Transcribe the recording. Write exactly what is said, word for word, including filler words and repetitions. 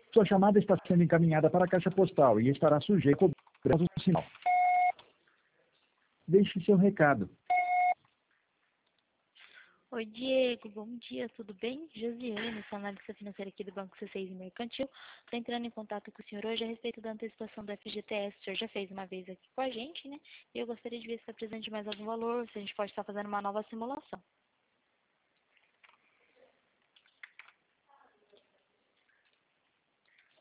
Sua chamada está sendo encaminhada para a caixa postal e estará sujeita a cobrança do sinal. Deixe seu recado. Oi, Diego, bom dia, tudo bem? Josiane, sou analista financeira aqui do Banco C seis Mercantil. Estou entrando em contato com o senhor hoje a respeito da antecipação do F G T S. O senhor já fez uma vez aqui com a gente, né? E eu gostaria de ver se está presente mais algum valor, se a gente pode estar fazendo uma nova simulação.